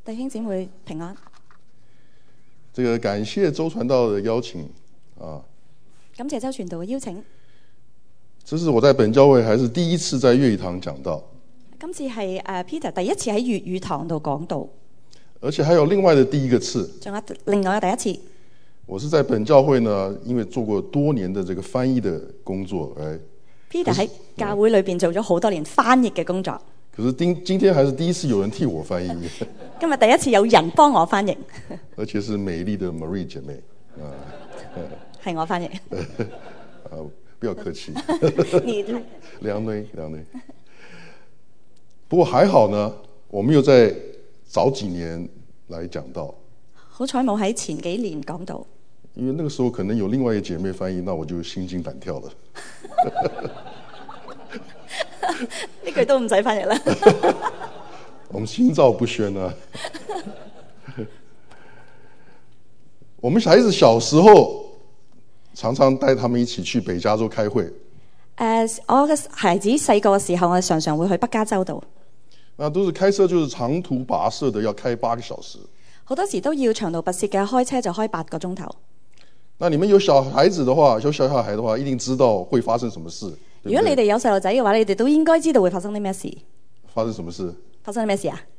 弟兄姊妹平安。 这个感谢周传道的邀請啊， 感謝周傳道嘅邀請。 這是我在本教會還是第一次在粵語堂講道。 今次係Peter 第一次喺粵語堂度講道， 而且還有另外的第一個次。 仲有另外嘅第一次。 我是在本教會呢，因為做過多年的這個翻譯的工作， Peter 喺教會裏邊做咗好多年翻譯嘅工作。 可是今天還是第一次有人替我翻譯。 今日第一次有人幫我翻譯， 而且是美麗的 Marie 姐妹啊， 係我翻譯。 不要客氣。 你梁內。不過還好呢，我們又在早幾年來講到。 好彩冇喺前幾年講到。 因為那個時候可能有另外一個姐妹翻譯，那我就心驚膽跳了。 呢句都唔使翻譯啦。 我們心照不宣啊。我們孩子小時候常常帶他們一起去北加州開會。 我嘅孩子細個嘅時候，我常常會去北加州度。 那都是開車，就是長途跋涉的，要開8個小時。 好多時都要長途跋涉嘅，開車就開8個鐘頭。 那你們有小孩子的話，有小孩的話，一定知道會發生什麼事。對不對？ 如果你哋有細路仔嘅話，你哋都應該知道會發生啲咩事。 發生什麼事？ 發生啲咩事啊？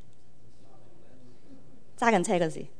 揸緊車嗰時。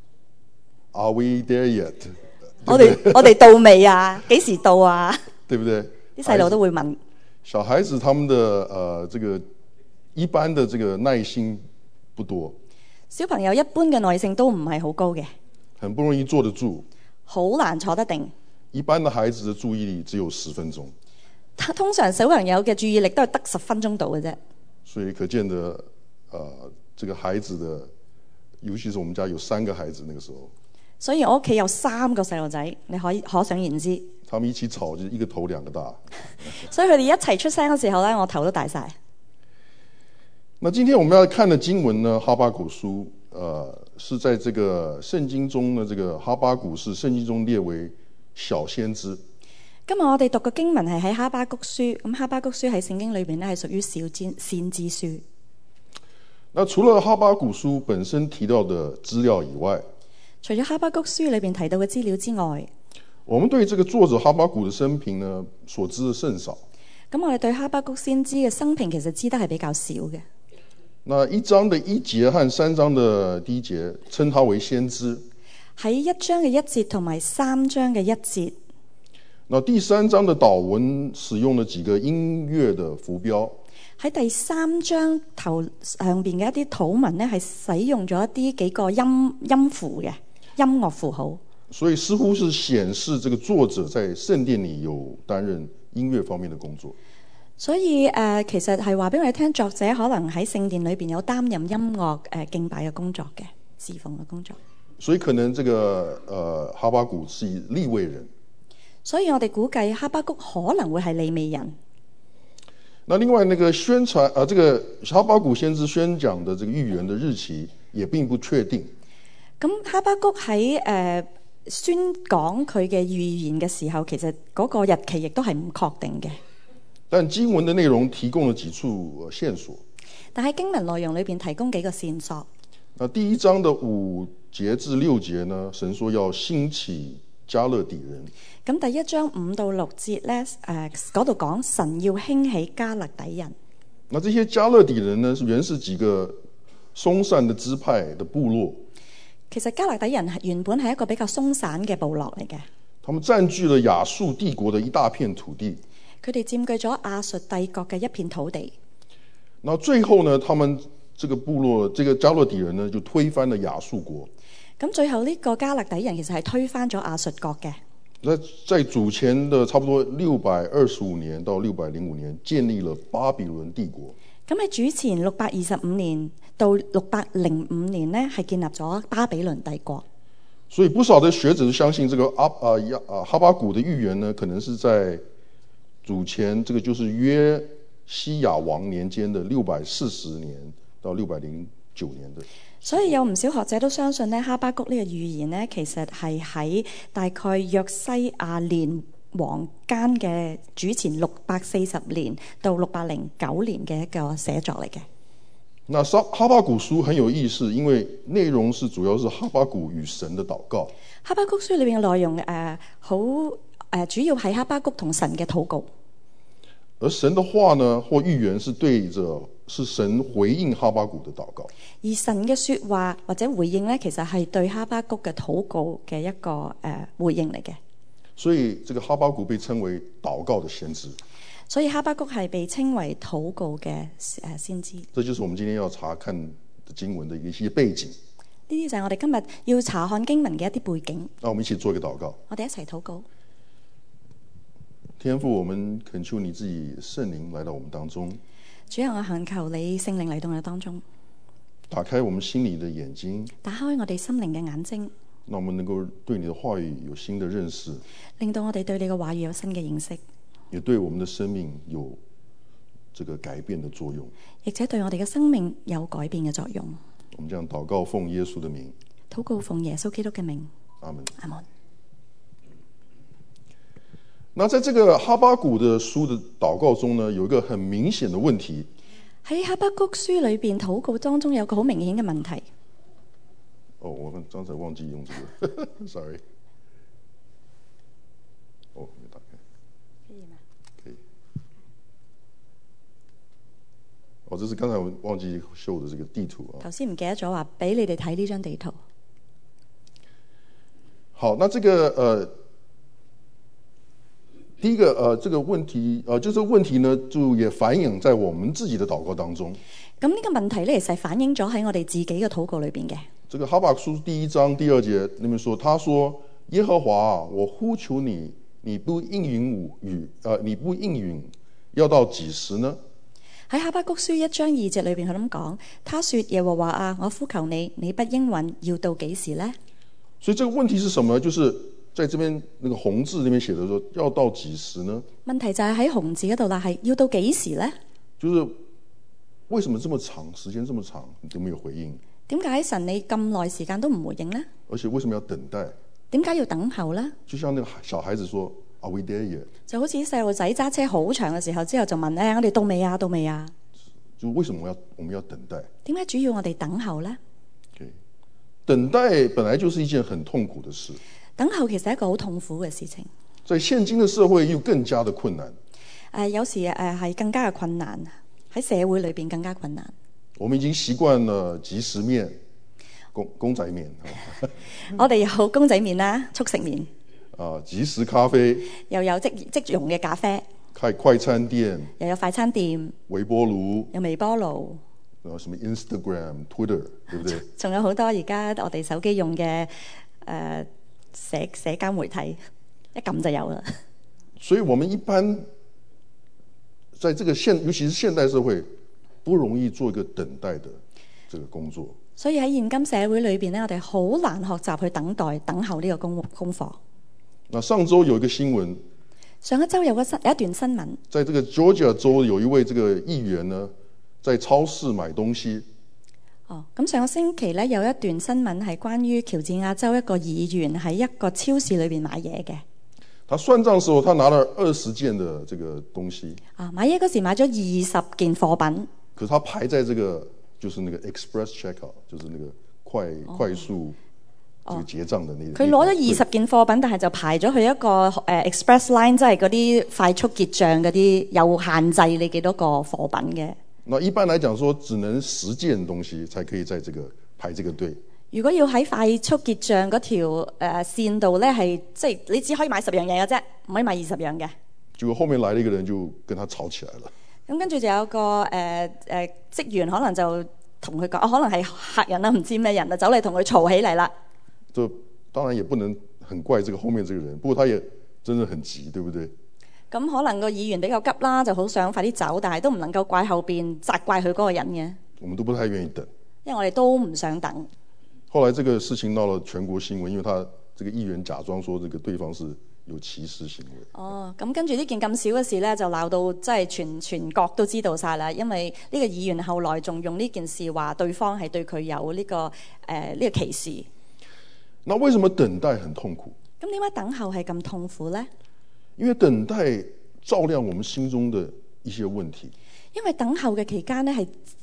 Are we there yet？ 我哋到未啊？幾時到啊？ 對不對？ 啲細路都會問。 小孩子他們的這個一般的這個耐心不多。 小朋友一般嘅耐性都唔係好高嘅。 很不容易坐得住。 好難坐得定。 一般的孩子的注意力只有10分鐘。 通常小朋友嘅注意力都係得10分鐘到嘅啫。所以可見的，這個孩子的，尤其是我們家有3個孩子，那個時候。 所以我屋企有3個細路仔，你可想而知。 他們一起吵，就一個頭2個大。 所以佢哋一齊出聲嘅時候呢，我頭都大晒。 那今天我們要看的經文呢，哈巴谷書，是在這個聖經中呢，這個哈巴谷是聖經中列為小先知。 今日我哋讀嘅經文係喺哈巴谷書，咁哈巴谷書喺聖經裏邊呢係屬於小先知書。 那除了哈巴谷書本身提到的資料以外， 除咗哈巴谷書裏邊提到嘅資料之外， 我們對這個作者哈巴谷的生平呢，所知的甚少。 咁我哋對哈巴谷先知嘅生平其實知得係比較少嘅。 那1章的1節和3章的第1節稱他為先知。 喺1章嘅1節同埋3章嘅1節。 那第3章的導文使用了幾個音樂的符標。 喺第3章頭上邊嘅一啲禱文呢，係使用咗幾個音符嘅音樂符號。 所以似乎是顯示這個作者在聖殿裡有擔任音樂方面的工作。 所以其實係話俾我哋聽，作者可能喺聖殿裏邊有擔任音樂敬拜嘅工作嘅，侍奉嘅工作。 所以可能這個哈巴谷是利未人。 所以我哋估計哈巴谷可能會係利未人。 那另外那個宣傳這個哈巴谷先知宣講的這個預言的日期也並不確定。 咁哈巴谷喺宣講佢嘅預言嘅時候，其實嗰個日期亦都係唔確定嘅。 但經文的內容提供了幾處線索。 但喺經文內容裏邊提供幾個線索。 那第1章的5節至6節呢，神說要興起迦勒底人。 咁第1章5到6節咧，嗰度講神要興起迦勒底人。 那這些迦勒底人呢，原是幾個鬆散的支派的部落。 其實迦勒底人原本係一個比較鬆散嘅部落嚟嘅。 他們佔據了亞述帝國的一大片土地。 佢哋佔據咗亞述帝國嘅一片土地。 那最後呢，他們這個部落，這個迦勒底人呢，就推翻了亞述國。 咁最後呢個迦勒底人其實係推翻咗亞述國嘅。 在主前的差不多625年到605年，建立了巴比倫帝國。 咁喺主前625年到605年呢，係建立咗巴比倫帝國。 所以不少的學者都相信，這個哈巴谷的預言呢，可能是在主前，這個就是約西亞王年間的640年到609年的。 所以有唔少學者都相信呢，哈巴谷呢個預言呢，其實係喺大概約西亞年王間嘅主前640年到609年嘅一個寫作嚟嘅。 那哈巴谷書很有意思，因為內容是主要是哈巴谷與神的禱告。 哈巴谷書裏邊嘅內容主要係哈巴谷同神嘅禱告。 而神的話呢，或預言是神回應哈巴谷的禱告。 而神嘅說話或者回應呢，其實係對哈巴谷嘅禱告嘅一個回應嚟嘅。 所以這個哈巴谷被稱為禱告的先知。 所以哈巴谷係被稱為禱告嘅先知。 這就是我們今天要查看的經文的一些背景。 呢啲就係我哋今日要查看經文嘅一啲背景。 那我們一起做一個禱告。 我哋一齊禱告。 天父，我們懇求你自己聖靈來到我們當中。 主啊，我懇求你聖靈嚟到我哋當中， 打開我們心裡的眼睛， 打開我哋心靈嘅眼睛， 讓我們能夠對你的話語有新的認識， 令到我哋對你嘅話語有新嘅認識， 也對我們的生命有這個改變的作用， 亦且對我哋嘅生命有改變嘅作用。 我們這樣禱告，奉耶穌的名， 禱告奉耶穌基督嘅名， 阿門。 阿門。 那在這個哈巴谷的書的禱告中呢，有一個很明顯的問題。 喺哈巴谷書裏邊禱告當中有個好明顯嘅問題。 哦，我剛才忘記用這個，sorry。哦，沒打開。可以嗎？可以。哦，這是剛才我忘記秀的這個地圖啊。 頭先唔記得咗話俾你哋睇呢張地圖。 好，那這個第一個這個問題就這個問題呢，就也反映在我們自己的禱告當中。 咁呢個問題呢，其實反映咗喺我哋自己嘅禱告裏邊嘅。 這個哈巴谷書第1章第2節裏面說，他說：耶和華，我呼求你，你不應允你不應允，要到幾時呢？ 喺哈巴谷書1章2節裏邊，佢咁講，他說：耶和華啊，我呼求你，你不應允，要到幾時呢？ 所以這個問題是什麼呢？就是在這邊那個紅字那邊寫的說，要到幾時呢？問題就係喺紅字嗰度啦，係要到幾時呢？就是為什麼這麼長時間這麼長你都沒有回應？點解神你咁耐時間都唔回應呢？而且為什麼要等待？點解要等候呢？就像那個小孩子說 ，Are we there yet？ 就好似細路仔揸車好長嘅時候之後就問咧，我哋到未啊？到未啊？就為什麼我們要等待？點解主要我哋等候呢？ Okay. 等待本來就是一件很痛苦的事。等候其實係一個好痛苦嘅事情，在現今的社會又更加的困難。有時係更加嘅困難，喺社會裏邊更加困難。我們已經習慣了即食麵、公仔麵。我哋有公仔麵啦、速食麵。即食咖啡，又有即溶嘅咖啡。快餐店，又有快餐店。微波爐，有微波爐。然後什麼 Instagram、Twitter， 對不對？仲有好多而家我哋手機用嘅社交媒體，一撳就有了。所以我們一般在這個尤其是現代社會，不容易做一個等待的這個工作。所以喺現今社會裏邊呢，我哋好難學習去等待、等候呢個功課。那上周有一個新聞，上一周有一段新聞，在這個 Georgia 州有一位這個議員呢，在超市買東西。咁上個星期呢，有一段新聞係關於喬治亞州一個議員喺一個超市裏邊買嘢嘅。他算賬時候，他拿了20件的這個東西。買嘢嗰時買咗20件貨品。可是他排在這個就是那個 express checkout，就是那個快速這個結賬的那個。佢攞咗20件貨品，但係就排咗去一個express line，即係嗰啲快速結賬嗰啲有限制你幾多個貨品嘅。那一般來講說，只能10件東西才可以在這個排這個隊。如果要喺快速結賬嗰條線度咧，係即係你只可以買10樣嘢嘅啫，唔可以買20樣嘅。結果後面來了一個人就跟他吵起來了。咁跟住就有個職員可能就同佢講，可能係客人啦，唔知咩人啊，走嚟同佢嘈起嚟啦。就當然也不能很怪這個後面這個人，不過他也真的很急，對不對？咁可能個議員比較急啦，就好想快啲走，但係都唔能夠怪後邊責怪佢嗰個人嘅。我們都不太願意等，因為我哋都唔想等。後來這個事情鬧了全國新聞，因為他這個議員假裝說這個對方是有歧視行為。咁跟住呢件咁少嘅事呢，就鬧到即係全國都知道晒啦。因為呢個議員後來仲用呢件事話對方係對佢有呢個歧視。那為什麼等待很痛苦？咁點解等候係咁痛苦呢？因為等待照亮我們心中的一些問題。因為等候嘅期間呢，係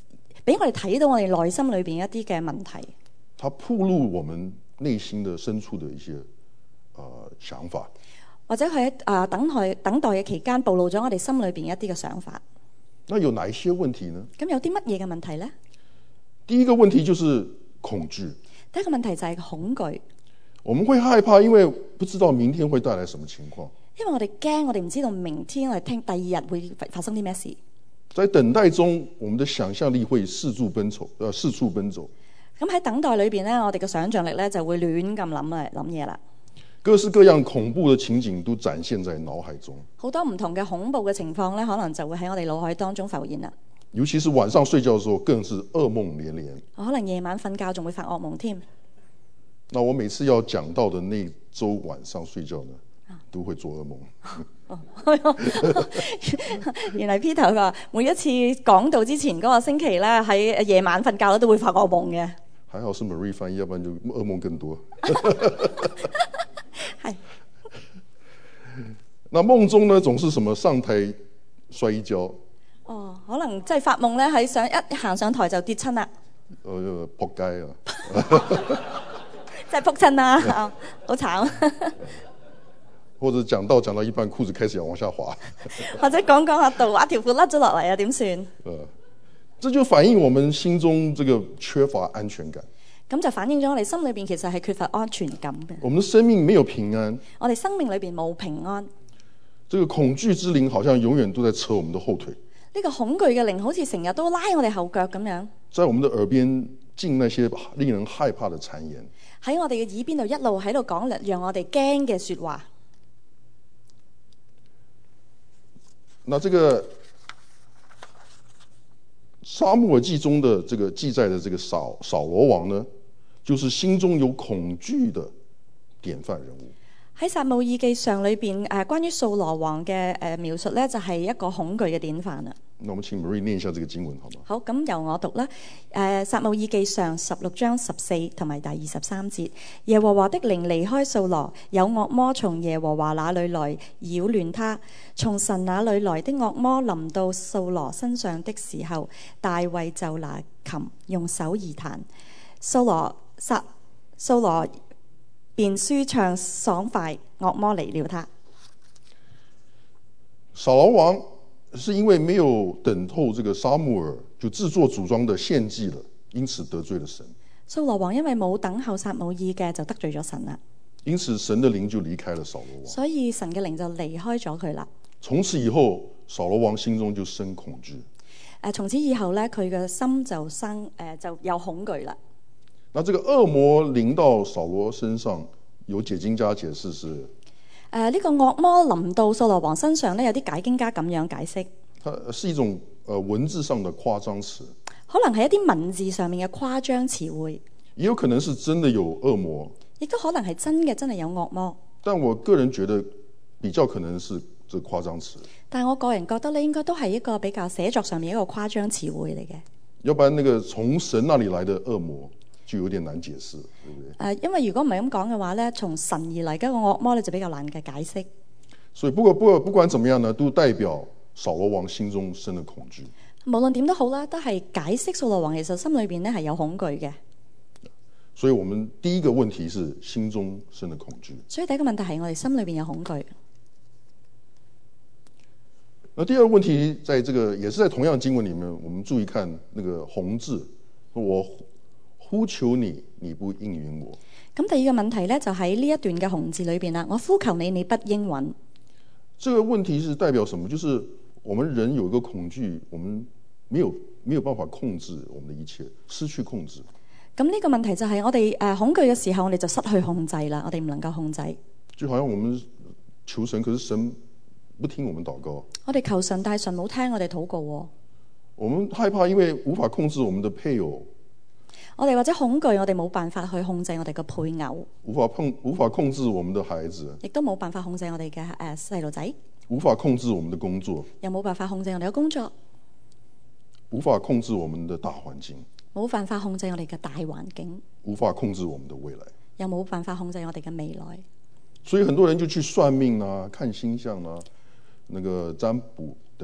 俾我哋睇到我哋內心裏邊一啲嘅問題。 它暴露我們內心的深處的一些想法， 或者佢喺等待嘅期間暴露咗我哋心裏邊一啲嘅想法。 那有哪一些問題呢？ 咁有啲乜嘢嘅問題呢？ 第一個問題就是恐懼。 第一個問題就係恐懼。 我們會害怕，因為不知道明天會帶來什麼情況。 因為我哋驚，我哋唔知道明天我哋聽第二日會發生啲咩事。 在等待中，我們的想象力會四處奔走。 咁喺等待裏邊呢，我哋嘅想像力呢就會亂咁諗嘢啦。 各式各樣恐怖的情景都展現在腦海中。 好多唔同嘅恐怖嘅情況呢，可能就會喺我哋腦海當中浮現啦。 尤其是晚上睡覺的時候，更是噩夢連連。 可能夜晚瞓覺仲會發噩夢添。 那我每次要講到的那週晚上睡覺呢，都會做噩夢。 原來 Peter 佢話每一次講道之前嗰個星期咧，喺夜晚瞓覺咧都會發噩夢嘅。 還好是 Marie 翻譯，要不然就噩夢更多。 係。 那夢中呢，總是什麼上台摔一跤。 哦，可能即係發夢咧，喺一行上台就跌親啦。 仆街啊！ 即係仆親啦，好慘。 或者講到一半，褲子開始要往下滑。 或者講下道，條褲甩咗落嚟啊，點算？ 這就反映我們心中這個缺乏安全感。 咁就反映咗我哋心裏邊其實係缺乏安全感嘅。 我們的生命沒有平安。 我哋生命裏邊冇平安。 這個恐懼之靈好像永遠都在扯我們的後腿。 呢個恐懼嘅靈好似成日都拉我哋後腳咁樣。 在我們的耳邊進那些令人害怕的讒言。 喺我哋嘅耳邊度一路喺度講讓我哋驚嘅說話。 那這個撒母耳記中的這個記載的這個掃羅王呢，就是心中有恐懼的典範人物。 喺撒母耳記上裏邊關於掃羅王嘅描述呢，就係一個恐懼嘅典範啦。 那我們請 Marie 念一下這個經文好嗎？ 好，咁由我讀啦。撒母耳記上16章14同埋第23節，耶和華的靈離開掃羅，有惡魔從耶和華那裏來擾亂他。從神那裏來的惡魔臨到掃羅身上的時候，大衛就拿琴用手而彈，掃羅便舒暢爽快，惡魔離了他。 掃羅王是因為沒有等候這個撒母耳，就自作主張的獻祭了，因此得罪了神。 掃羅王因為冇等候撒母耳嘅，就得罪咗神啦。 因此神的靈就離開了掃羅王。 所以神嘅靈就離開咗佢啦。 從此以後，掃羅王心中就生恐懼。 從此以後咧，佢嘅心就就有恐懼啦。 那這個惡魔臨到掃羅身上，有解經家解釋是， 呢個惡魔臨到掃羅王身上咧，有啲解經家咁樣解釋， 它是一種文字上的誇張詞， 可能係一啲文字上面嘅誇張詞彙， 也有可能是真的有惡魔， 亦都可能係真係有惡魔。 但我個人覺得比較可能是這誇張詞。 但我個人覺得咧，應該都係一個比較寫作上面一個誇張詞彙嚟嘅。 要不然那個從神那裡來的惡魔就有點難解釋，對不對？ 因為如果唔係咁講嘅話咧，從神而嚟嘅個惡魔咧就比較難嘅解釋。 所以不管怎麼樣呢，都代表掃羅王心中生了恐懼。 無論點都好啦，都係解釋掃羅王其實心裏邊咧係有恐懼嘅。 所以我們第一個問題是心中生了恐懼。 所以第一個問題係我哋心裏邊有恐懼。 那第二個問題，在這個也是在同樣經文裡面，我們注意看那個紅字，我呼求你，你不應允我。咁第二個問題呢，就喺呢一段嘅紅字裏邊啦。我呼求你，你不應允。 這個問題是代表什麼？就是我們人有一個恐懼，我們沒有辦法控制我們的一切，失去控制。 咁呢個問題就係我哋恐懼嘅時候，我哋就失去控制啦，我哋唔能夠控制。 就好像我們求神，可是神不聽我們禱告。 我哋求神，但係神冇聽我哋禱告。 我們害怕，因為無法控制我們的配偶。 我哋或者恐懼，我哋冇辦法去控制我哋嘅配偶。 無法控制我們的孩子。 亦都冇辦法控制我哋嘅細路仔。 無法控制我們的工作。 又冇辦法控制我哋嘅工作。 無法控制我們的大環境。 冇辦法控制我哋嘅大環境。 無法控制我們的未來。 又冇辦法控制我哋嘅未來。 所以很多人就去算命啊，看星象啊，那個占卜等。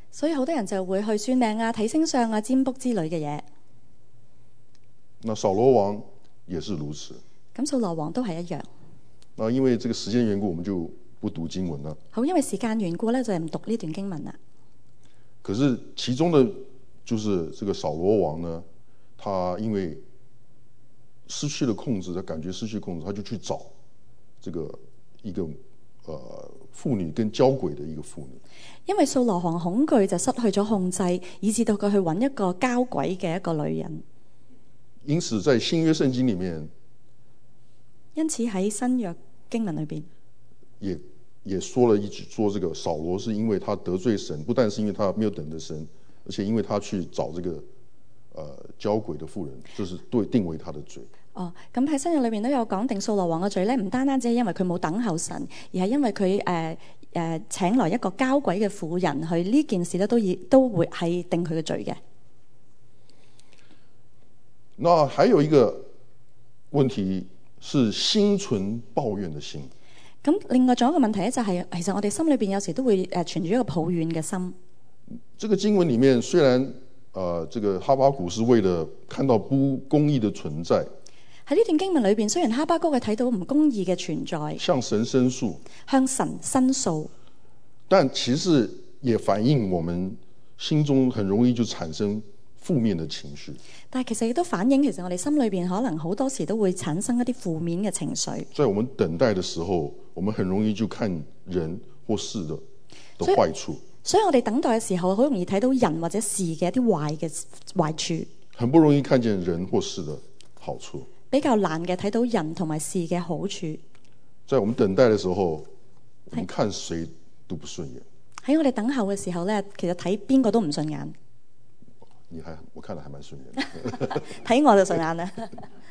所以好多人就會去算命啊、睇星相啊、占卜之類嘅嘢。 那掃羅王也是如此。 咁掃羅王都係一樣。 那因為這個時間緣故，我們就不讀經文了。 好，因為時間緣故咧，就唔讀呢段經文啦。 可是其中的，就是這個掃羅王呢，他因為失去了控制，他感覺失去控制，他就去找這個一個婦女跟交鬼的一個婦女。 因為掃羅王恐懼就失去咗控制，以致到佢去揾一個交鬼嘅一個女人。 因此在新約聖經裡面， 因此喺新約經文裏邊， 也說了一句，說這個掃羅是因為他得罪神，不但是因為他沒有等着神，而且因為他去找這個交鬼的婦人，這是定為他的罪。 哦，咁喺新約裏面都有講定掃羅王嘅罪咧，唔單單只係因為佢冇等候神，而係因為佢請來一個交鬼嘅婦人，佢呢件事咧都會係定佢嘅罪嘅。 那還有一個問題是心存抱怨的心。 咁另外仲有一個問題咧，就係其實我哋心裏邊有時都會存住一個抱怨嘅心。 這個經文裡面雖然這個哈巴谷是為了看到不公義的存在， 喺呢段經文裏邊，雖然哈巴谷係睇到唔公義嘅存在， 向神申訴， 向神申訴， 但其實也反映我們心中很容易就產生負面的情緒。 但係其實亦都反映，其實我哋心裏邊可能好多時都會產生一啲負面嘅情緒。 在我們等待的時候，我們很容易就看人或事的壞處。 所以我哋等待嘅時候，好容易睇到人或者事嘅一啲壞處， 很不容易看見人或事的好處。 比較難嘅睇到人同埋事嘅好處。 在我們等待的時候，我們看誰都不順眼。 喺我哋等候嘅時候咧，其實睇邊個都唔順眼。 我看得還蠻順眼的。 睇我就順眼啦。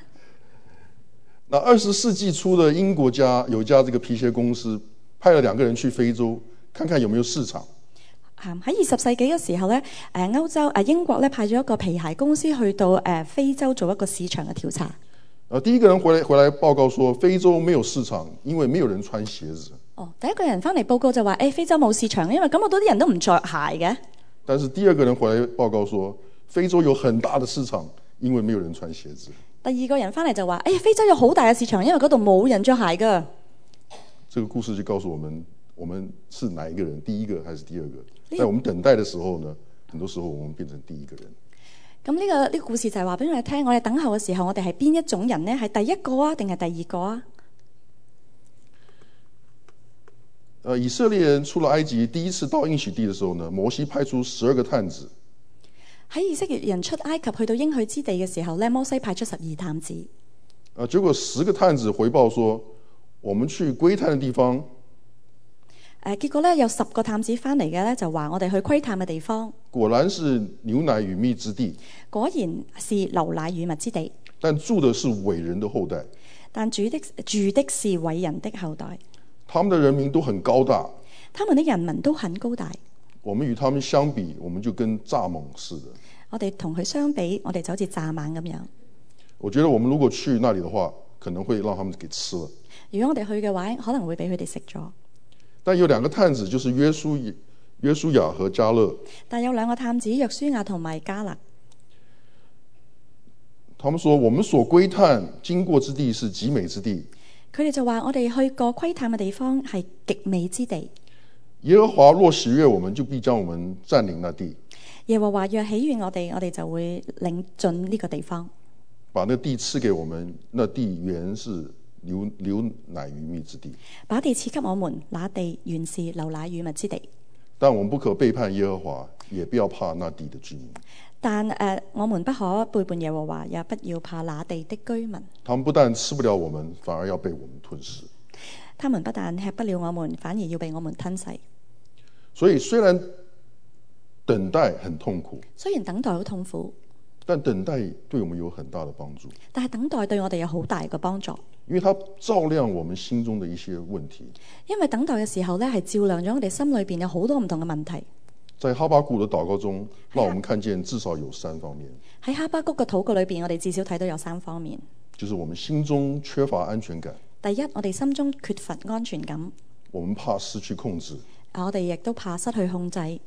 那20世紀初的英國有一家這個皮鞋公司，派了2個人去非洲，看看有沒有市場。 喺20世紀嘅時候咧，英國咧派咗一個皮鞋公司去到非洲做一個市場嘅調查。 第一個人回來報告說，非洲沒有市場，因為沒有人穿鞋子。 第一個人翻嚟報告就話，非洲冇市場，因為咁好多啲人都唔着鞋嘅。 但是第二個人回來報告說，非洲有很大的市場，因為沒有人穿鞋子。 第二個人翻嚟就話，非洲有好大嘅市場，因為嗰度冇人着鞋噶。 這個故事就告訴我們是哪一個人，第一個還是第二個？在我們等待的時候呢，很多時候我們變成第一個人。 咁呢個故事就係話俾我哋聽，我哋等候嘅時候，我哋係邊一種人呢？係第一個啊，定係第二個啊？ 以色列人出了埃及，第一次到應許地的時候呢，摩西派出12個探子。 喺以色列人出埃及去到應許之地嘅時候咧，摩西派出12探子。 結果10個探子回報說，我們去窺探的地方。 結果咧有10個探子翻嚟嘅咧，就話我哋去窺探嘅地方， 果然是牛奶與蜜之地。 果然是流奶與蜜之地。 但住的是偉人的後代。 但住的是偉人的後代。 他們的人民都很高大。 他們的人民都很高大。 我們與他們相比，我們就跟蚱蜢似的。 我哋同佢相比，我哋就好似蚱蜢咁樣。 我覺得我們如果去那裡的話，可能會讓他們給吃了。 如果我哋去嘅話，可能會俾佢哋食咗。 但有2個探子，就是約書亞和迦勒。 但有2個探子，約書亞同埋迦勒。 他們說：我們所窺探經過之地是極美之地。 佢哋就話：我哋去過窺探嘅地方係極美之地。 耶和華若喜悅我們，就必將我們佔領那地。 耶和華若喜悅我哋，我哋就會領進呢個地方， 把那地賜給我們。那地原是流奶與蜜之地。 把地賜給我們，那地原是流奶與蜜之地。 但我們不可背叛耶和華，也不要怕那地的居民。 但我們不可背叛耶和華，也不要怕那地的居民。 他們不但吃不了我們，反而要被我們吞噬。 他們不但吃不了我們，反而要被我們吞噬。 所以雖然等待很痛苦， 雖然等待好痛苦， 但等待對我們有很大的幫助。 但係等待對我哋有好大嘅幫助， 因為它照亮我們心中的一些問題。 因為等待嘅時候呢，係照亮咗我哋心裏邊有好多唔同嘅問題。 在哈巴谷的禱告中，讓我們看見至少有3方面。 喺哈巴谷嘅禱告裏邊，我哋至少睇到有3方面。 就是我們心中缺乏安全感。 第一，我哋心中缺乏安全感。 我們怕失去控制。 我哋亦都怕失去控制。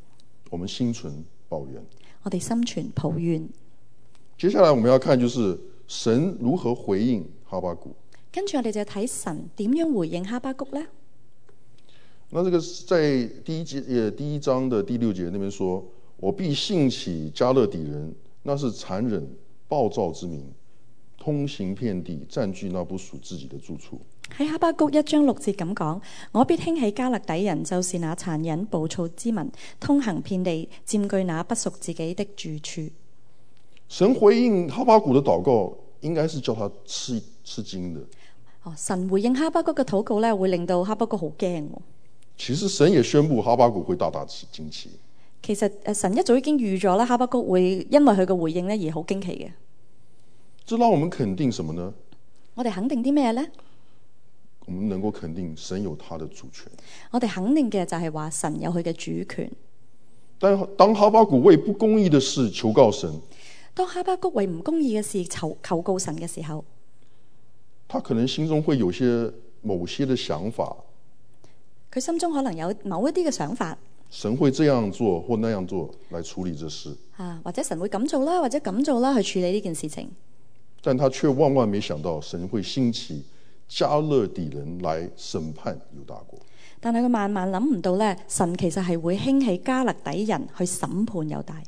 我們心存抱怨。 我哋心存抱怨。 接下來我們要看就是神如何回應哈巴谷。 跟住我哋就睇神點樣回應哈巴谷呢？ 那這個在第一章的第6節那邊說，我必興起加勒底人，那是殘忍暴躁之民，通行遍地，佔據那不屬自己的住處。 喺哈巴谷1章6節咁講，我必興起加勒底人，就是那殘忍暴躁之民，通行遍地，佔據那不屬自己的住處。 神回應哈巴谷的禱告，應該是叫他吃驚的。 神回應哈巴谷嘅禱告咧，會令到哈巴谷好驚。 其實神也宣布哈巴谷會大大驚奇。 其實神一早已經預咗啦，哈巴谷會因為佢嘅回應咧而好驚奇嘅。 這讓我們肯定什麼呢？ 我哋肯定啲咩呢？ 我們能夠肯定神有他的主權。 我哋肯定嘅就係話神有佢嘅主權。 但當哈巴谷為不公義的事求告神， 當哈巴谷為唔公義嘅事求告神嘅時候， 他可能心中會有某些的想法。 佢心中可能有某一啲嘅想法。 神會這樣做或那樣做來處理這事。 或者神會咁做啦，或者咁做啦，去處理呢件事情。 但他卻萬萬沒想到，神會興起加勒底人來審判猶大國。 但係佢萬萬諗唔到咧，神其實係會興起加勒底人去審判猶大。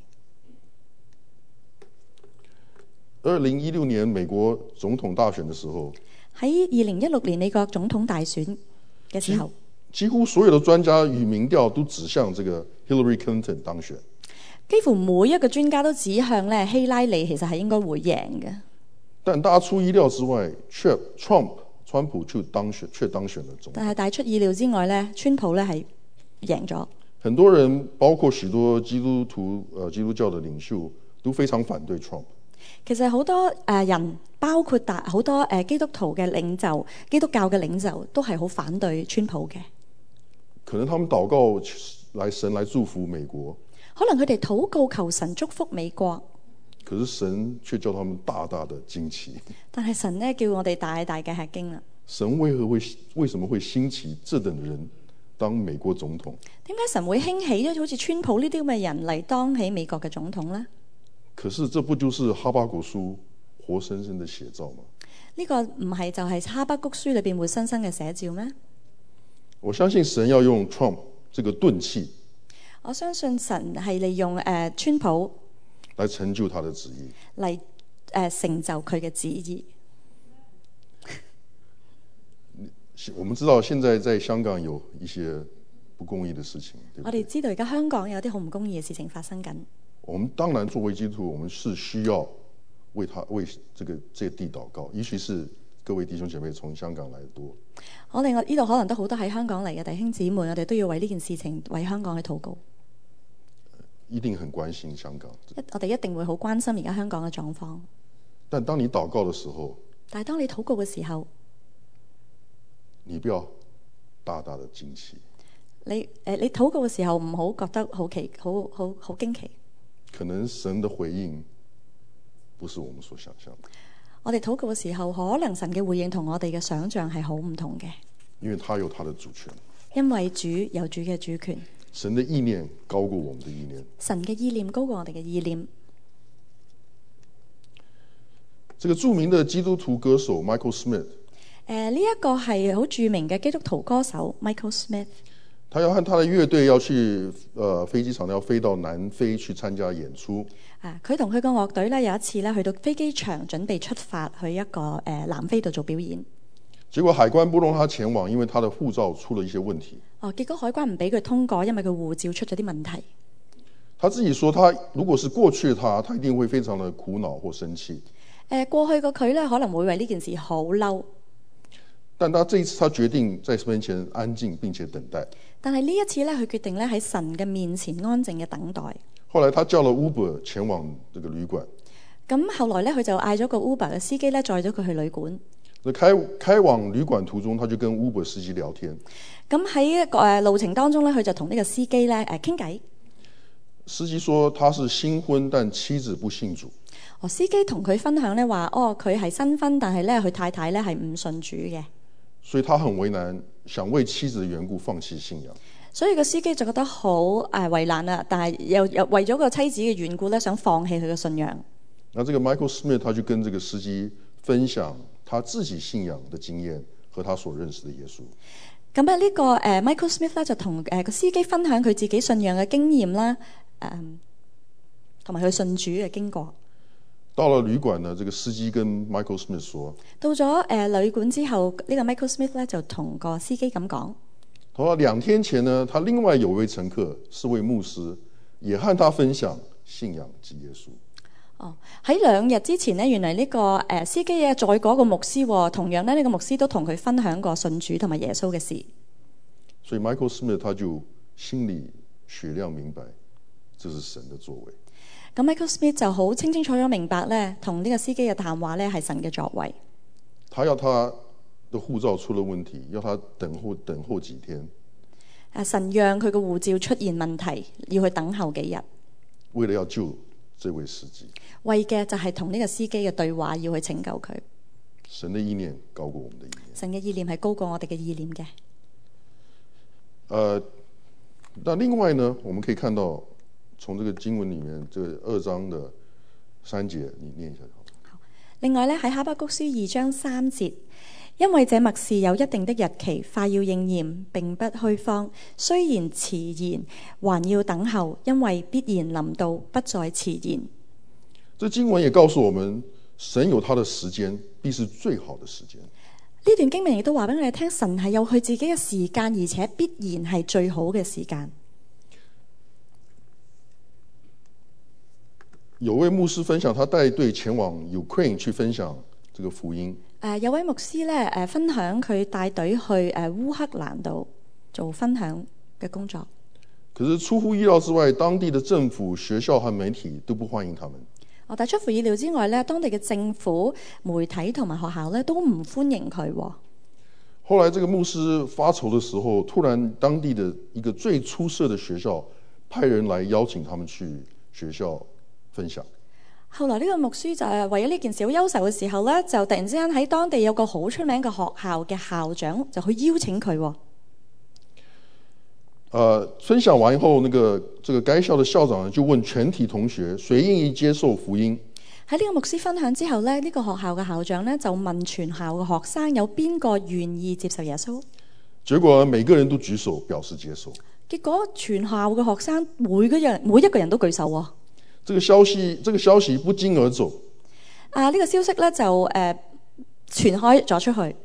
2016年美國總統大選的時候， 喺2016年美國總統大選嘅時候， 幾乎所有的專家與民調都指向這個 Hillary Clinton 當選。 幾乎每一個專家都指向咧希拉里其實係應該會贏嘅。 但大出意料之外，川普卻當選了總統。 但係大出意料之外咧，川普咧係贏咗。 很多人，包括許多基督教的領袖，都非常反對 Trump。 其實好多人，包括好多基督徒嘅領袖、基督教嘅領袖，都係好反對川普嘅。 可能他們禱告神來祝福美國， 可能佢哋禱告求神祝福美國， 可是神卻叫他們大大的驚奇。 但係神呢，叫我哋大大嘅吃驚啦。 神為什麼會興起這等人當美國總統？ 點解神會興起咗好似川普呢啲咁嘅人嚟當起美國嘅總統呢？ 可是這不就是哈巴谷書活生生的寫照嗎？ 呢個唔係就係哈巴谷書裏邊活生生嘅寫照咩？ 我相信神要用 Trump 這個鈍器， 我相信神係利用川普來成就他的旨意， 嚟成就佢嘅旨意。 我們知道現在在香港有一些不公義的事情，對不對？ 我哋知道而家香港有啲好唔公義嘅事情發生緊。 我們當然作為基督徒，我們是需要為這個地禱告。也許是各位弟兄姐妹從香港來的多， 我哋呢度可能都好多喺香港嚟嘅弟兄姊妹，我哋都要為呢件事情為香港去禱告。 一定很關心香港， 我哋一定會好關心而家香港嘅狀況。 但當你禱告的時候， 但係當你禱告嘅時候， 你不要大大的驚奇。 你禱告嘅時候唔好覺得好驚奇。 可能神的回應不是我們所想象的。 我哋禱告嘅時候，可能神嘅回應同我哋嘅想象係好唔同嘅。 因為他有他的主權。 因為主有主嘅主權。 神的意念高過我們的意念。 神嘅意念高過我哋嘅意念。 這個著名的基督徒歌手 Michael Smith， 呢一個係好著名嘅基督徒歌手 Michael Smith。 他要和他的樂隊要去飛機場，要飛到南非去參加演出。 佢同佢個樂隊咧有一次咧去到飛機場準備出發去一個南非度做表演。 結果海關不讓他前往，因為他的護照出了一些問題。 結果海關唔俾佢通過，因為佢護照出咗啲問題。 他自己說，他如果是過去的他一定會非常的苦惱或生氣。 過去個佢咧可能會為呢件事好嬲。 但他這一次，他決定在神面前安靜並且等待。但係呢一次咧，佢決定咧喺神嘅面前安靜嘅等待。後來他叫了 Uber 前往這個旅館。 咁後來咧，佢就嗌咗個 Uber 嘅司機咧載咗佢去旅館。 開往旅館途中，他就跟 Uber 司機聊天。 咁喺路程當中咧，佢就同呢個司機咧傾偈。 司機說他是新婚，但妻子不信主。 司機同佢分享咧話，佢係新婚，但係咧佢太太咧係唔信主嘅。 所以他很為難，想為妻子的緣故放棄信仰。 所以個司機就覺得好為難啦，但係又為咗個妻子嘅緣故咧，想放棄佢嘅信仰。 那這個 Michael Smith 他就跟這個司機分享他自己信仰的經驗和他所認識的耶穌。 咁呢個Michael Smith 咧就同個司機分享佢自己信仰嘅經驗啦，同埋佢信主嘅經過。 到了旅館呢，這個司機跟 Michael Smith 說： 到咗旅館之後，呢個 Michael Smith 咧就同個司機咁講。 他說2天前呢，他另外有位乘客是位牧師，也和他分享信仰及耶穌。 喺2日之前呢，原來呢個司機啊載過一個牧師，同樣呢，呢個牧師都同佢分享過信主同埋耶穌嘅事。 所以 Michael Smith 他就心裏雪亮明白，這是神的作為。 咁 Michael Smith 就好清楚咗明白咧，同呢個司機嘅談話咧係神嘅作為。 他要他的護照出了問題，要他等候幾天。 神讓佢嘅護照出現問題，要去等候幾日， 為了要救這位司機， 為嘅就係同呢個司機嘅對話，要去拯救佢。 神的意念高過我們的意念。 神嘅意念係高過我哋嘅意念嘅。 那另外呢，我們可以看到從這個經文裏面，這個2章的3節，你念一下好。 另外呢，喺哈巴谷書2章3節，因為這默示有一定的日期，快要應驗，並不虛謊。雖然遲延，還要等候，因為必然臨到，不再遲延。 這經文也告訴我們，神有他的時間，必是最好的時間。 呢段經文亦都話俾我哋聽，神係有佢自己嘅時間，而且必然係最好嘅時間。 有位牧師分享，他帶隊前往 Ukraine 去分享這個福音。 有位牧師咧分享佢帶隊去烏克蘭度做分享嘅工作。 可是出乎意料之外，當地的政府、學校和媒體都不歡迎他們。 但出乎意料之外咧，當地嘅政府、媒體同埋學校咧都唔歡迎佢。 後來這個牧師發愁的時候，突然當地的一個最出色的學校派人來邀請他們去學校分享。 後來呢個牧師就係為咗呢件事好憂愁嘅時候咧，就突然之間喺當地有個好出名嘅學校嘅校長就去邀請佢。 分享完以後，這個該校的校長就問全體同學，誰願意接受福音？ 喺呢個牧師分享之後咧，呢個學校嘅校長咧就問全校嘅學生有邊個願意接受耶穌？ 結果每個人都舉手表示接受。 結果全校嘅學生每一個人都舉手喎。 這個消息不脛而走。 呢個消息咧就傳開咗出去。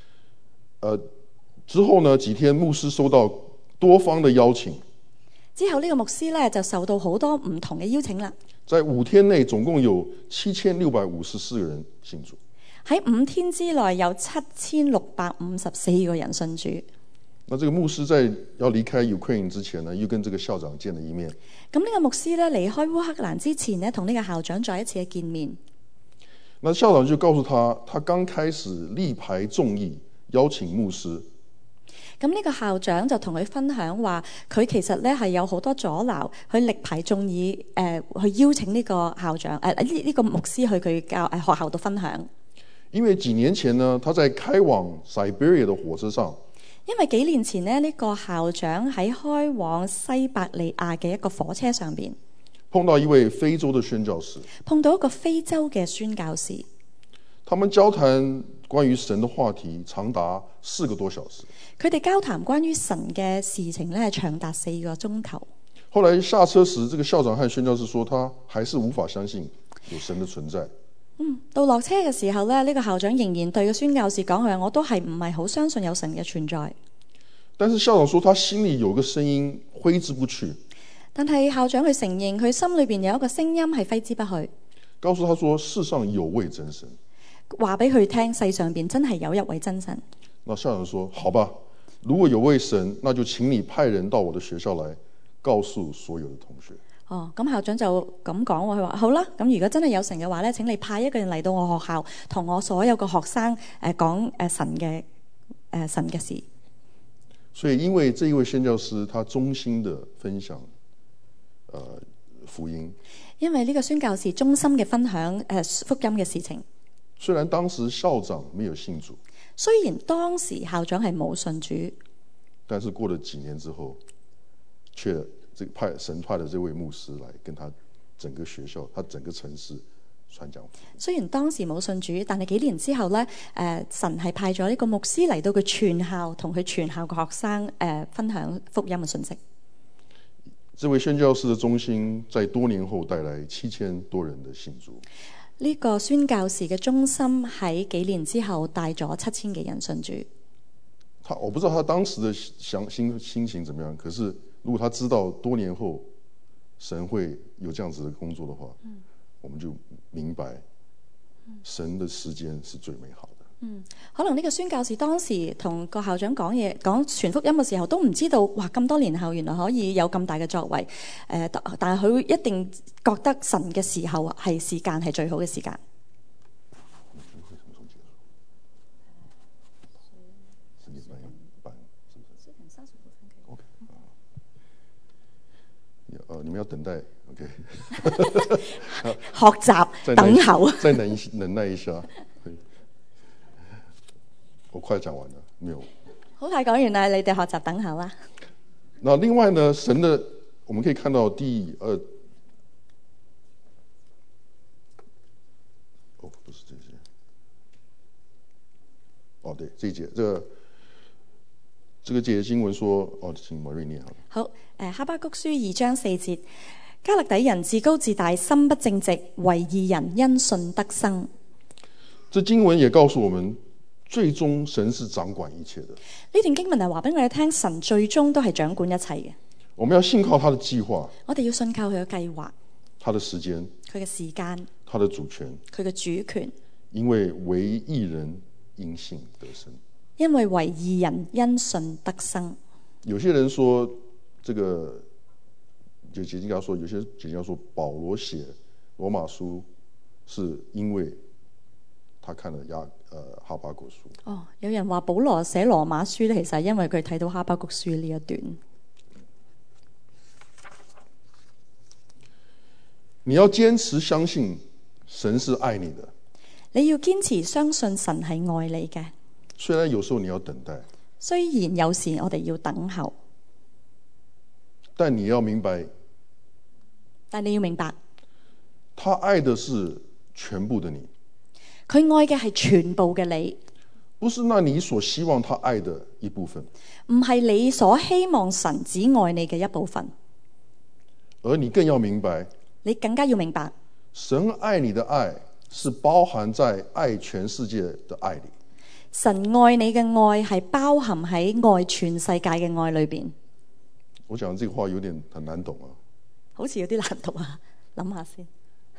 之後呢幾天，牧師收到多方的邀請。 之後呢個牧師咧就受到好多唔同嘅邀請啦。 在5天內，總共有7654個人信主。 喺5天之內有7654個人信主。 那這個牧師在要離開 Ukraine 之前呢，又跟這個校長見了一面。 咁呢個牧師咧離開烏克蘭之前呢，同呢個校長再一次嘅見面。 那校長就告訴他，他剛開始力排眾議邀請牧師。 咁呢個校長就同佢分享話，佢其實咧係有好多阻撓，去力排眾議，去邀請呢個校長呢個牧師去佢學校度分享。 因為幾年前呢，他在開往 Siberia 的火車上。 因為幾年前呢，呢個校長喺開往西伯利亞嘅一個火車上邊， 碰到一位非洲的宣教士， 碰到一個非洲嘅宣教士。 他們交談關於神的話題長達4個多小時。 佢哋交談關於神嘅事情咧，長達4個鐘頭。 後來下車時，這個校長和宣教士說，他還是無法相信有神的存在。 到落車嘅時候咧，呢個校長仍然對個宣教士講話，我都係唔係好相信有神嘅存在。 但是校長說，他心裏有個聲音揮之不去。 但係校長佢承認，佢心裏邊有一個聲音係揮之不去， 告訴他說，世上有位真神。 話俾佢聽，世上邊真係有一位真神。 那校長說，好吧，如果有位神，那就請你派人到我的學校來，告訴所有的同學。 咁校長就咁講，佢話好啦，咁如果真係有神嘅話咧，請你派一個人嚟到我學校，同我所有嘅學生講神嘅事。 所以因為這一位宣教師，他忠心的分享福音。 因為呢個宣教士忠心嘅分享福音嘅事情。 雖然當時校長沒有信主， 雖然當時校長係冇信主， 但是過了幾年之後， 却这个神派的这位牧師來跟他整個學校、他整個城市傳講。 雖然當時冇信主，但係幾年之後呢，神係派咗呢個牧師嚟到佢全校，同佢全校嘅學生分享福音嘅信息。 這位宣教士的中心在多年後帶來7000多人的信主。 呢個宣教士嘅中心喺幾年之後帶咗7000幾人信主。 我不知道他當時的心情怎麼樣，可是如果他知道多年後神會有這樣子的工作的話，我們就明白神的時間是最美好的。 可能呢個宣教士當時同個校長講嘢講傳福音嘅時候，都唔知道哇咁多年後原來可以有咁大嘅作為。但係佢一定覺得神嘅時候係時間係最好嘅時間。 你們要等待 ，OK 學習等候， 再忍耐一下。我快講完了，沒有。 好快講完啦，你哋學習等候啊。 那另外呢，神的我們可以看到不是這些，對，這一節，這個節經文說，請馬瑞念好了。 好，哈巴谷書2章4節，加勒底人自高自大，心不正直，為義人因信得生。 這經文也告訴我們，最終神是掌管一切的。 呢段經文係話俾我哋聽，神最終都係掌管一切嘅。 我們要信靠他的計劃， 我哋要信靠佢嘅計劃， 他的時間， 佢嘅時間， 他的主權， 佢嘅主權。因為為義人因信得生。 因為為義人因信得生。 有些人說，這個有解經家說，有些解經家說，保羅寫羅馬書是因為他看了哈巴谷書。 有人話保羅寫羅馬書咧，其實係因為佢睇到哈巴谷書呢一段。 你要堅持相信神是愛你的。 你要堅持相信神係愛你嘅。 雖然有時候你要等待， 雖然有時我哋要等候， 但你要明白，他愛的是全部的你。 佢愛嘅係全部嘅你， 不是那你所希望他愛的一部分， 唔係你所希望神只愛你嘅一部分。 而你更要明白， 你更加要明白， 神愛你的愛是包含在愛全世界的愛裏。 神愛你嘅愛係包含喺愛全世界嘅愛裏邊。 我講這個話有點很難懂啊， 好似有啲難讀啊，諗下先。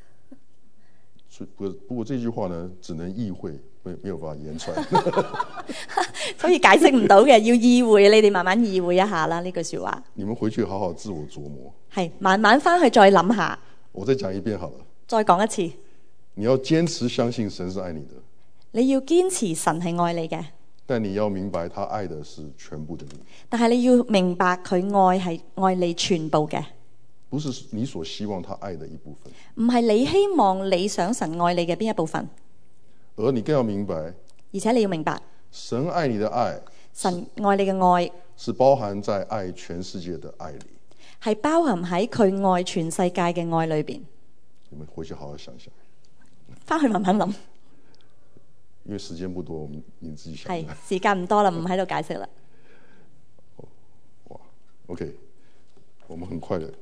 不過這句話呢，只能意會，沒有辦法言傳。 所以解釋唔到嘅，要意會，你哋慢慢意會一下啦。呢句說話， 你們回去好好自我琢磨。 係，慢慢翻去再諗下。 我再講一遍好了。 再講一次。 你要堅持相信神是愛你的。 你要堅持神係愛你嘅。 但你要明白，他愛的是全部的你。 但係你要明白，佢愛係愛你全部嘅。 不是你所希望他愛的一部分， 唔係你希望你想神愛你嘅邊一部分， 而你更要明白， 而且你要明白， 神愛你的愛， 神愛你嘅愛是包含在愛全世界的愛裏， 係包含喺佢愛全世界嘅愛裏邊。 你們回去好好想想， 翻去慢慢諗， 因為時間不多，你自己想。 係時間唔多啦，唔喺度解釋啦。 哇 ，OK， 我們很快的。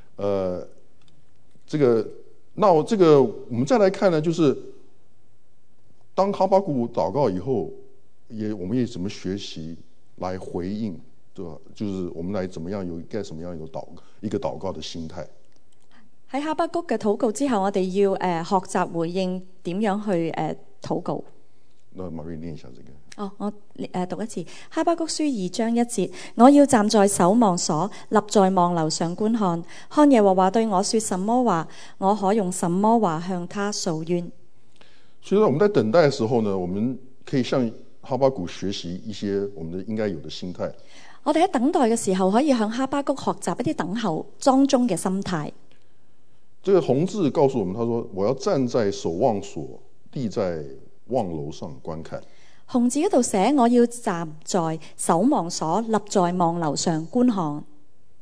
這個我們再來看呢，就是當哈巴谷禱告以後，我們也怎麼學習來回應，對吧？就是我們來怎麼樣有該什麼樣一個禱告的心態。 喺哈巴谷嘅禱告之後，我哋要學習回應點樣去禱告。 那馬瑞念一下這個。 我讀一次《哈巴谷書》2章1節，我要站在守望所，立在望樓上觀看，看耶和華對我說什麼話，我可用什麼話向他訴冤。 所以我們在等待的時候呢，我們可以向哈巴谷學習一些我們應該有的心態。 我哋喺等待嘅時候，可以向哈巴谷學習一啲等候當中嘅心態。 這個紅字告訴我們，他說我要站在守望所，立在望樓上觀看。 紅字嗰度寫，我要站在守望所，立在望樓上觀看。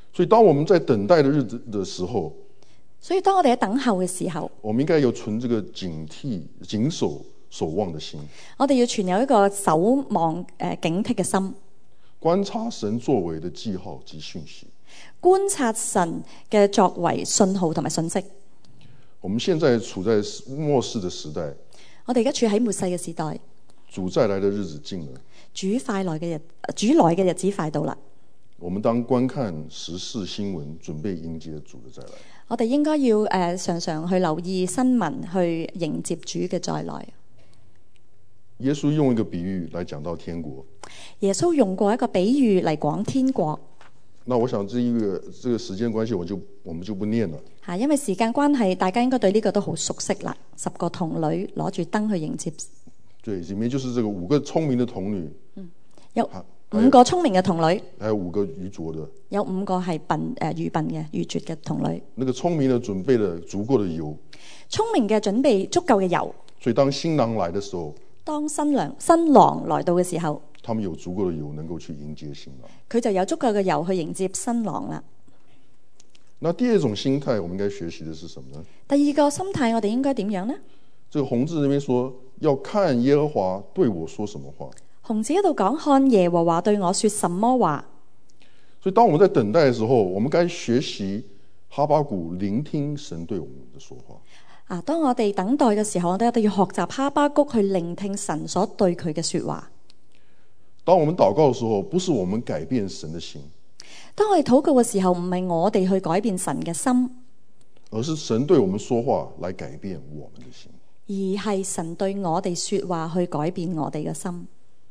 所以當我們在等待的日子的時候， 所以當我哋喺等候嘅時候， 我們應該有存這個警惕、謹守望的心， 我哋要存有一個守望警惕嘅心， 觀察神作為的記號及訊息。 觀察神嘅作為、信號同埋信息。 我們現在處在末世的時代， 我哋而家處喺末世嘅時代， 主再來的日子近了， 主來嘅日子快到啦。 我們當觀看時事新聞，準備迎接主的再來。 我哋應該要常常去留意新聞，去迎接主嘅再來。 耶穌用一個比喻來講到天國。 耶穌用過一個比喻嚟講天國。 那我想這個時間關係，我們就不念了。 嚇，因為時間關係，大家應該對呢個都好熟悉啦。10個童女攞住燈去迎接。 對，裡面就是這個5個聰明的童女。 有5個聰明嘅童女， 還有5個愚拙的。 有5個係愚笨嘅、愚拙嘅童女。 那個聰明的準備了足夠的油。 聰明嘅準備足夠嘅油。 所以當新郎來的時候， 當新郎來到嘅時候， 他們有足夠的油能夠去迎接新郎。 佢就有足夠嘅油去迎接新郎啦。 那第二種心態，我們應該學習的是什麼呢？ 第二個心態，我哋應該點樣呢？ 這個紅字那邊說，要看耶和華對我說什麼話。 紅字喺度講，看耶和華對我說什麼話。 所以當我們在等待的時候，我們該學習哈巴谷聆聽神對我們的說話。 當我哋等待嘅時候，我哋一定要學習哈巴谷去聆聽神所對佢嘅說話。 當我們禱告的時候，不是我們改變神的心。 當我哋禱告嘅時候，唔係我哋去改變神嘅心， 而是神對我們說話來改變我們的心。 而係神對我哋說話去改變我哋嘅心。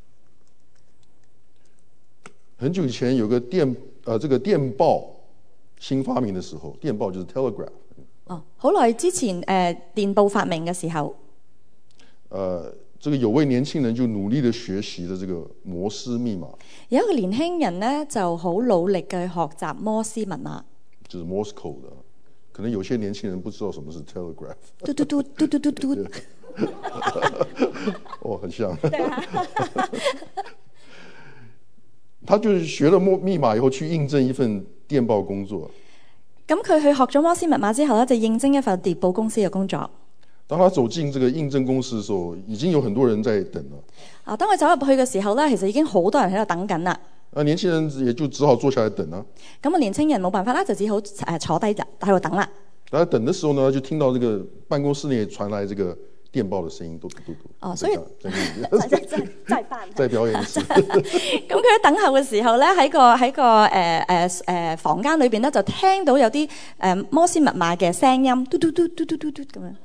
很久以前有個這個電報新發明的時候，電報就是 telegraph。 好耐之前電報發明嘅時候， 這個有位年輕人就努力的學習了這個摩斯密碼。 有一個年輕人呢就好努力嘅學習摩斯密碼， 就是 Morse code 的。可能有些年輕人不知道什麼是 telegraph。 嘟嘟嘟嘟嘟嘟嘟。 哦，很像。他就是學了密碼以後去應徵一份電報工作。 咁佢去學咗摩斯密碼之後呢，就應徵一份電報公司嘅工作。 當他走進這個應徵公司的時候，已經有很多人在等了。 當佢走入去嘅時候呢，其實已經好多人喺度等緊啦。 年輕人也就只好坐下來等啦。 咁年輕人冇辦法啦，就只好坐低喺度等啦。 但係等的時候呢，就聽到這個辦公室內傳來這個電報的聲音，嘟嘟嘟嘟。 所以再表演一次。 咁佢喺等候嘅時候咧，喺個房間裏邊咧，就聽到有啲摩斯密碼嘅聲音，嘟嘟嘟嘟嘟嘟嘟咁樣。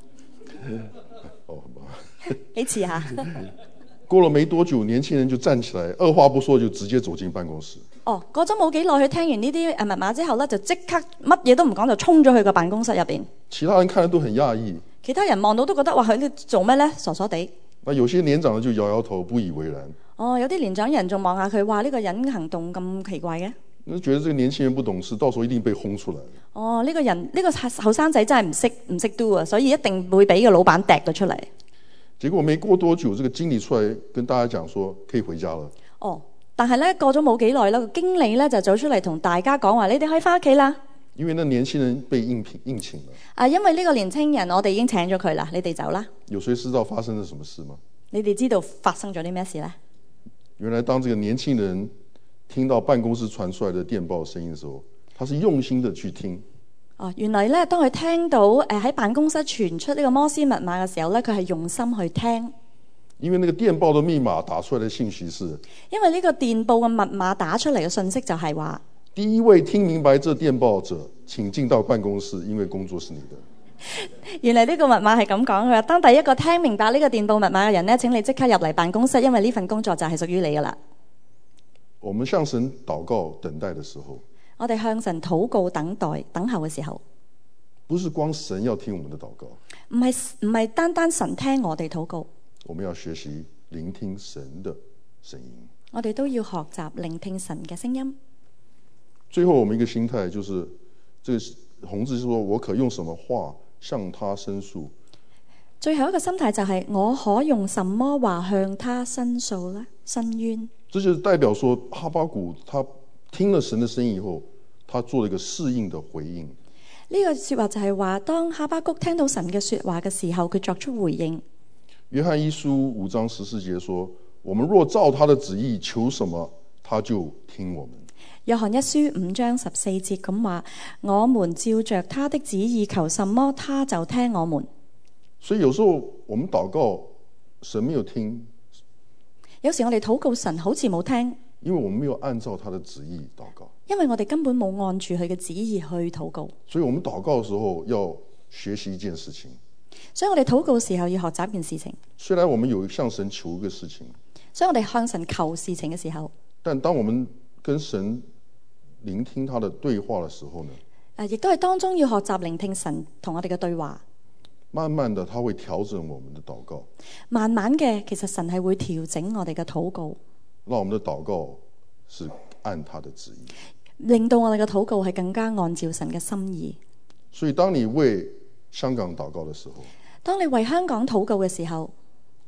你試下。 過了沒多久，年輕人就站起來，二話不說就直接走進辦公室。 過咗冇幾耐，佢聽完呢啲密碼之後咧，就即刻乜嘢都唔講，就衝咗去個辦公室入邊。其他人看得都很訝異。其他人望到都覺得話佢做咩咧？傻傻地。 那有些年長的就搖搖頭，不以為然。 有啲年長人仲望下佢，話呢個人行動咁奇怪嘅。 那覺得這個年輕人不懂事，到時候一定被轟出來。 呢個後生仔真係唔識 do 啊，所以一定會俾個老闆掟咗出嚟。 結果沒過多久，這個經理出來跟大家講說可以回家了。 但係咧過咗冇幾耐啦，個經理咧就走出嚟同大家講話：你哋可以翻屋企啦。 因為那年輕人被應請了。 因為呢個年輕人我哋已經請咗佢啦，你哋走啦。 有誰知道發生了什麼事嗎？ 你哋知道發生咗啲咩事咧？ 原來當這個年輕人聽到辦公室傳出來的電報聲音的時候，他是用心的去聽。 原來咧，當佢聽到喺辦公室傳出呢個摩斯密碼嘅時候咧，佢係用心去聽。 因為那個電報的密碼打出來的信息是， 因為呢個電報嘅密碼打出嚟嘅信息就係話， 第一位聽明白這電報者，請進到辦公室，因為工作是你的。 原來呢個密碼係咁講嘅，當第一個聽明白呢個電報密碼嘅人呢，請你即刻入嚟辦公室，因為呢份工作就係屬於你噶啦。 我們向神禱告等待的時候， 我哋向神禱告等待等候嘅時候， 不是光神要聽我們的禱告， 唔係單單神聽我哋禱告， 我們要學習聆聽神的聲音。 我哋都要學習聆聽神嘅聲音。 最後我們一個心態就是，這個紅字是說我可用什麼話向他申訴。 最後一個心態就係我可用什麼話向他申訴呢？申冤。 這就是代表說哈巴谷他聽了神的聲音以後， 他做了一個適應的回應。 呢個說話就係話，當哈巴谷聽到神嘅說話嘅時候，佢作出回應。 約翰一書5章14節說：我們若照他的旨意求什麼，他就聽我們。 約翰一書5章14節咁話：我們照着他的旨意求什麼，他就聽我們。 所以有時候我們禱告，神沒有聽。 有時我哋禱告神好似冇聽， 因為我們沒有按照他的旨意禱告。 因為我哋根本冇按住佢嘅旨意去禱告。 所以我們禱告的時候要學習一件事情。 所以我哋禱告嘅時候要學習一件事情。 雖然我們有向神求一個事情， 所以我哋向神求事情嘅時候， 但當我們跟神聆聽他的對話的時候呢， 亦都係當中要學習聆聽神同我哋嘅對話。 慢慢的他會調整我們的禱告。 慢慢嘅，其實神係會調整我哋嘅禱告， 讓我們的禱告是按他的旨意， 令到我哋嘅禱告係更加按照神嘅心意。 所以當你為香港禱告的時候， 當你為香港禱告嘅時候，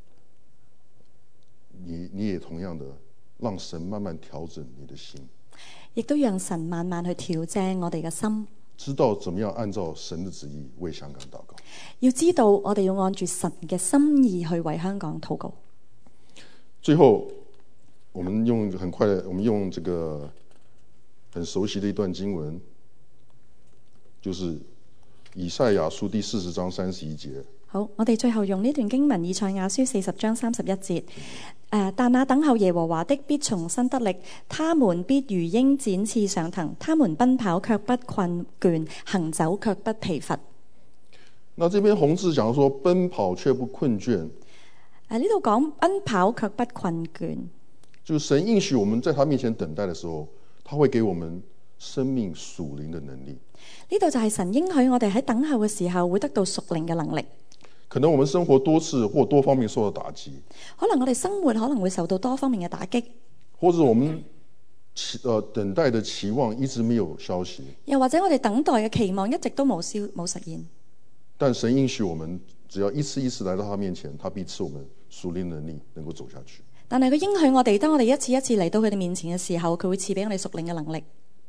你也同樣的讓神慢慢調整你的心， 亦都讓神慢慢去調整我哋嘅心， 知道怎麼樣按照神的旨意為香港禱告。 要知道我哋要按住神嘅心意去為香港禱告。 最後我們用很快的，我們用這個很熟悉的一段經文，就是以賽亞書第40章31節。 好，我哋最後用呢段經文，以賽亞書40章31節。但那等候耶和華的必重新得力，他們必如鷹展翅上騰，他們奔跑卻不困倦，行走卻不疲乏。 那這邊紅字講說奔跑卻不困倦。 呢度講奔跑卻不困倦， 就神應許我們在他面前等待的時候，他會給我們生命屬靈的能力。 呢度就係神應許我哋喺等候嘅時候會得到屬靈嘅能力。 可能我們生活多次或多方面受到打擊， 可能我哋生活可能會受到多方面嘅打擊， 或者我們等待的期望一直沒有消息， 又或者我哋等待嘅期望一直都冇實現。 但神應許我們，只要一次一次來到他面前，他必賜我們屬靈能力，能夠走下去。 但係佢應許我哋，當我哋一次一次嚟到佢哋面前嘅時候，佢會賜俾我哋屬靈嘅能力。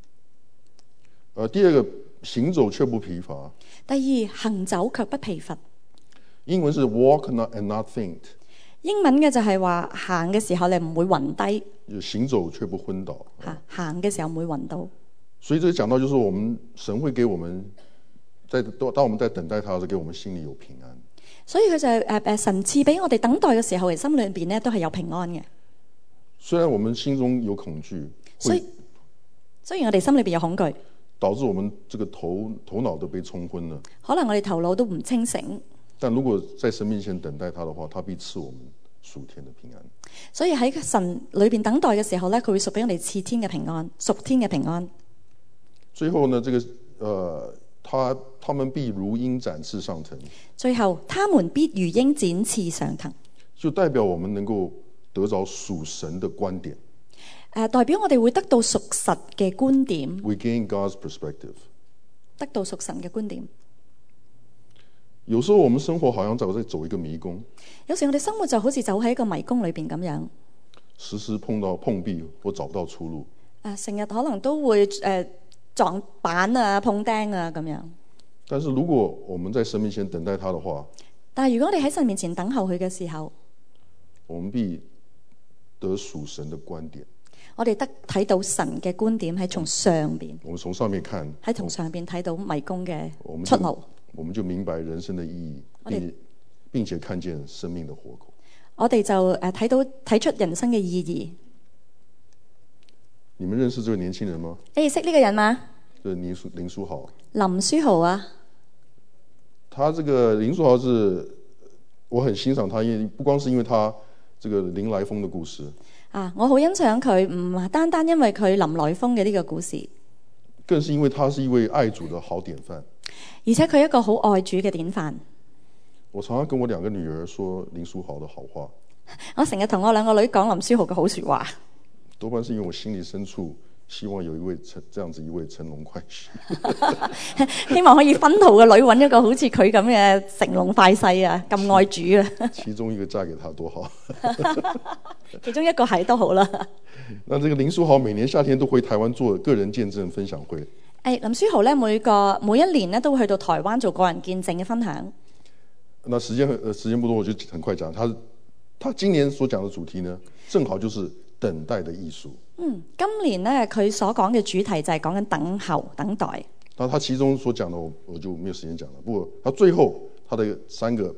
第二個，行走卻不疲乏。 第二，行走卻不疲乏。 英文是 walk and not faint。 英文嘅就係話行嘅時候你唔會暈低， 行走卻不昏倒。 行嘅時候唔會暈倒。 所以這個講到就是我們神會給我們當我們在等待他的時候，給我們心裏有平安。 所以佢就係神賜俾我哋等待嘅時候，其實心裏邊咧都係有平安嘅。 雖然我們心中有恐懼， 雖然我哋心裏邊有恐懼， 導致我們這個頭腦都被沖昏了。 可能我哋頭腦都唔清醒。 但如果在神面前等待他的話，他必賜我們屬天的平安。 所以喺神裏邊等待嘅時候咧，佢會屬俾我哋賜天嘅平安，屬天嘅平安。 最後呢，這個他們必如鷹展翅上騰。最後，他們必如鷹展翅上騰， 就代表我們能夠得着屬神的觀點。 代表我哋會得到屬實嘅觀點。 We gain God's perspective。 得到屬神嘅觀點。 有時候我們生活好像在走一個迷宮。 有時我哋生活就好似走喺一個迷宮裏邊咁樣， 時時碰壁或找不到出路。 成日可能都會撞板啊、碰釘啊咁樣。 但是如果我們在神面前等待他的話， 但係如果你喺神面前等候佢嘅時候， 我們必得屬神的觀點。 我哋睇到神嘅觀點係從上邊。 我們從上面看， 喺從上邊睇到迷宮嘅出路。 我們就明白人生的意義，並且看見生命的活口。 我哋就睇出人生嘅意義。 你們認識這個年輕人嗎？ 你識呢個人嗎？ 就是林書豪。 林書豪啊， 他這個林書豪是我很欣賞他，因為不光是因為他這個林來瘋的故事啊，我好欣賞佢，唔單單因為佢林來瘋嘅呢個故事， 更是因為他是一位愛主的好典範。 而且佢係一個好愛主嘅典範。 我常常跟我兩個女兒說林書豪的好話。 我成日同我兩個女講林書豪嘅好說話。 多半是因為我心裏深處希望有一位這樣子一位成龍快婿。 希望可以分途嘅女揾一個好似佢咁嘅成龍快婿啊，咁愛主啊。 其中一個嫁給他多好。 其中一個係都好啦。 那這個林書豪每年夏天都回台灣做個人見證分享會。 係林書豪咧，每一年咧都會去到台灣做個人見證嘅分享。 那時間不多，我就很快講。他今年所講的主題呢，正好就是等待的藝術。 今年咧佢所講嘅主題就係講緊等候、等待。 那他其中所講的我就沒有時間講了。不過他最後他的3個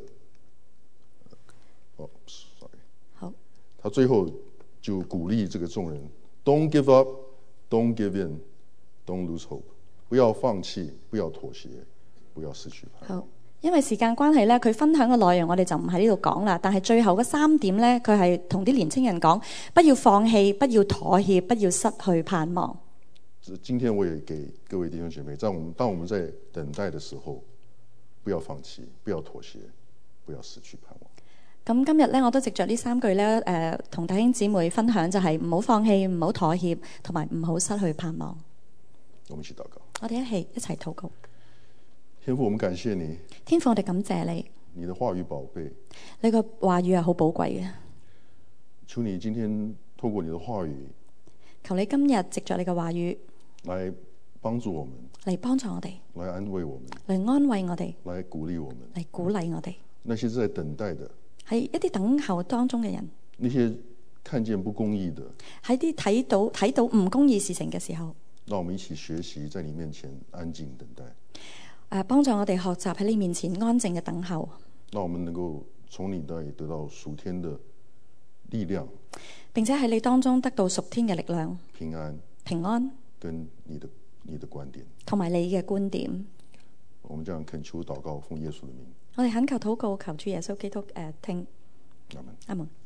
，sorry， 好， 他最後就鼓勵這個眾人 ：Don't give up, don't give in, don't lose hope。不要放棄，不要妥協，不要失去盼望。 好，因為時間關係咧，佢分享嘅內容我哋就唔喺呢度講啦。但係最後嗰3點咧，佢係同啲年青人講：不要放棄，不要妥協，不要失去盼望。 今天我也給各位弟兄姐妹，當我們在等待的時候，不要放棄，不要妥協，不要失去盼望。 咁今日咧，我都藉着呢3句咧，同弟兄姊妹分享就係唔好放棄，唔好妥協，同埋唔好失去盼望。 我們一起禱告。 我哋一齊禱告。 天父，我們感謝你。 天父，我哋感謝你。 你的話語寶貝。 你個話語係好寶貴嘅。 求你今天透過你的話語， 求你今日藉着你嘅話語來幫助我們， 嚟幫助我哋， 來安慰我們， 嚟安慰我哋， 來鼓勵我們， 嚟鼓勵我哋。 那些在等待的， 喺一啲等候當中嘅人， 那些看見不公義的， 喺啲睇到唔公義事情嘅時候， 讓我們一起學習在你面前安靜等待。 幫助我哋學習喺你面前安靜嘅等候。 讓我們能夠從你那裏得到屬天的力量， 並且喺你當中得到屬天嘅力量、 平安跟你的觀點， 同埋你嘅觀點。 我們這樣懇求禱告，奉耶穌的名。 我哋懇求禱告，求主耶穌基督聽。 阿門。 阿門。